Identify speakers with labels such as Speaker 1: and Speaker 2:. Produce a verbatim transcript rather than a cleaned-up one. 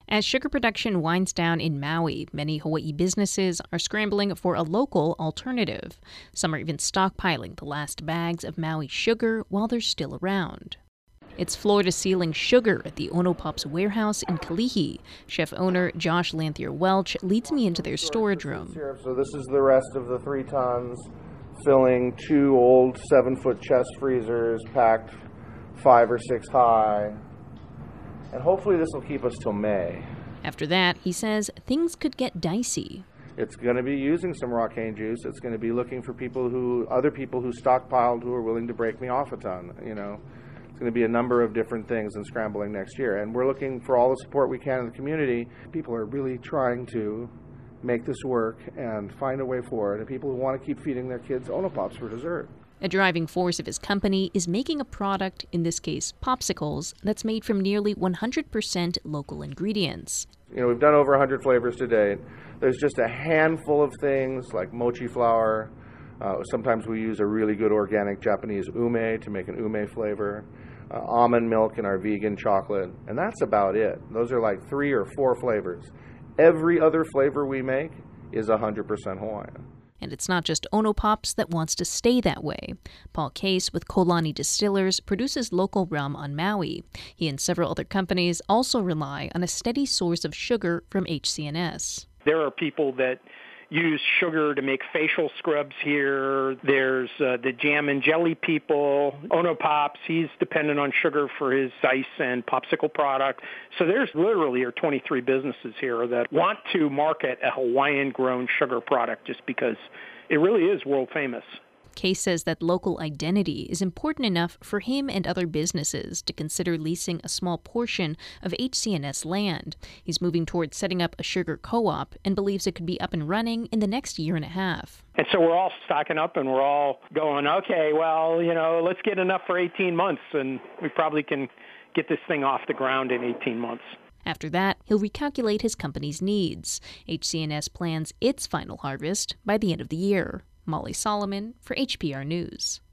Speaker 1: As sugar production winds down in Maui, many Hawaii businesses are scrambling for a local alternative. Some are even stockpiling the last bags of Maui sugar while they're still around. It's floor-to-ceiling sugar at the Ono Pops warehouse in Kalihi. Chef-owner Josh Lanthier Welch leads me into their storage room.
Speaker 2: So this is the rest of the three tons, filling two old seven-foot chest freezers packed five or six high. And hopefully this will keep us till May.
Speaker 1: After that, he says things could get dicey.
Speaker 2: It's going to be using some raw cane juice. It's going to be looking for people who, other people who stockpiled who are willing to break me off a ton. You know, it's going to be a number of different things in scrambling next year. And we're looking for all the support we can in the community. People are really trying to make this work and find a way forward. And people who want to keep feeding their kids Ono Pops for dessert.
Speaker 1: A driving force of his company is making a product, in this case popsicles, that's made from nearly one hundred percent local ingredients.
Speaker 2: You know, we've done over one hundred flavors to date. There's just a handful of things like mochi flour. Uh, sometimes we use a really good organic Japanese ume to make an ume flavor. Uh, almond milk in our vegan chocolate. And that's about it. Those are like three or four flavors. Every other flavor we make is one hundred percent Hawaiian.
Speaker 1: And it's not just Ono Pops that wants to stay that way. Paul Case with Kolani Distillers produces local rum on Maui. He and several other companies also rely on a steady source of sugar from H C N S.
Speaker 3: There are people that use sugar to make facial scrubs here. There's uh, the jam and jelly people. Ono Pops, he's dependent on sugar for his ice and popsicle product. So there's literally are twenty-three businesses here that want to market a Hawaiian-grown sugar product just because it really is world famous.
Speaker 1: Case says that local identity is important enough for him and other businesses to consider leasing a small portion of H C N S land. He's moving towards setting up a sugar co-op and believes it could be up and running in the next year and a half.
Speaker 3: And so we're all stocking up and we're all going, okay, well, you know, let's get enough for eighteen months, and we probably can get this thing off the ground in eighteen months.
Speaker 1: After that, he'll recalculate his company's needs. H C N S plans its final harvest by the end of the year. Molly Solomon for H P R News.